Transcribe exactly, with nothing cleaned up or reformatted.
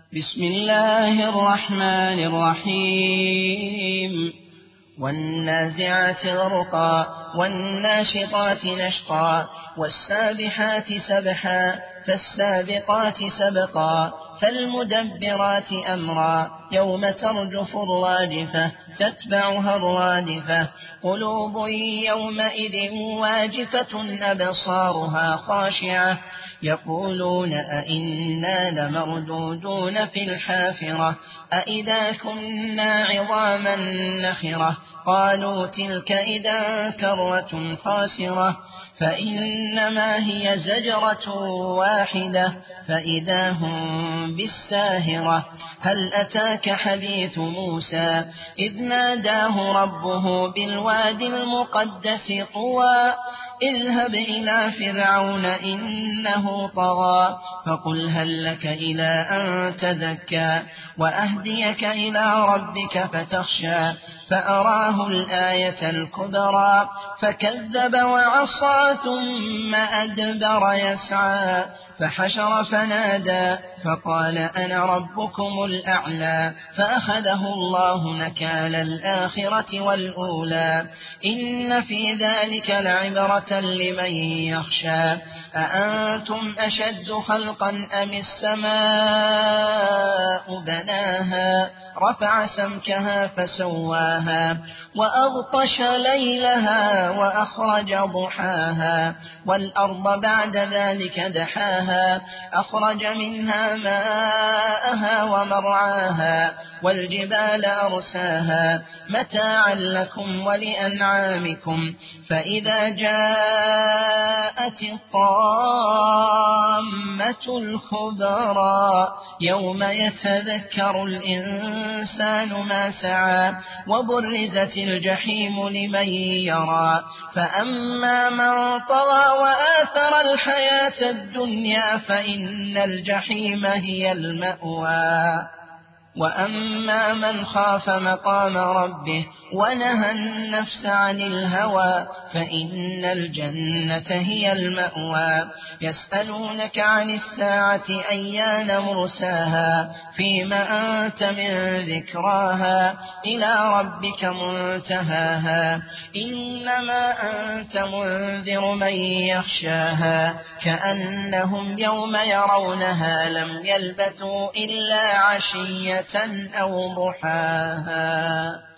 بسم الله الرحمن الرحيم والنازعات غرقا والناشطات نشطا والسابحات سبحا فالسابقات سبقا فالمدبرات أمرا يوم ترجف الراجفة تتبعها الرادفة قلوب يومئذ واجفة أبصارها خاشعة يقولون أئنا لمردودون في الحافرة أئذا كنا عظاما نخرة قالوا تلك إذا كرة خاسرة فإنما هي زجرة واحدة فإذا هم بالساهرة هل أتاك حديث موسى إذ ناداه ربه بالوادي المقدس طوى اذهب إلى فرعون إنه طغى فقل هل لك إلى أن تزكى وأهديك إلى ربك فتخشى فأراه الآية الكبرى فكذب وعصى ثم أدبر يسعى فحشر فنادى فقال أنا ربكم الأعلى فأخذه الله نكال الآخرة والأولى إن في ذلك لعبرة لمن يخشى أأنتم أشد خلقا أم السماء بناها رفع سمكها فسواها وأغطش ليلها وأخرج ضحاها والأرض بعد ذلك دحاها أخرج منها ماءها ومرعاها والجبال أرساها متاعا لكم ولأنعامكم فإذا جاءت الطامة الكبرى يوم يتذكر الإنسان ما سعى وبرزت الجحيم لمن يرى فأما من طغى وآثر الحياة الدنيا فإن الجحيم هي المأوى وأما من خاف مقام ربه ونهى النفس عن الهوى فإن الجنة هي المأوى يسألونك عن الساعة أيان مرساها فيما أنت من ذكراها إلى ربك منتهاها إنما أنت منذر من يخشاها كأنهم يوم يرونها لم يلبثوا إلا عشية أو ضحاها.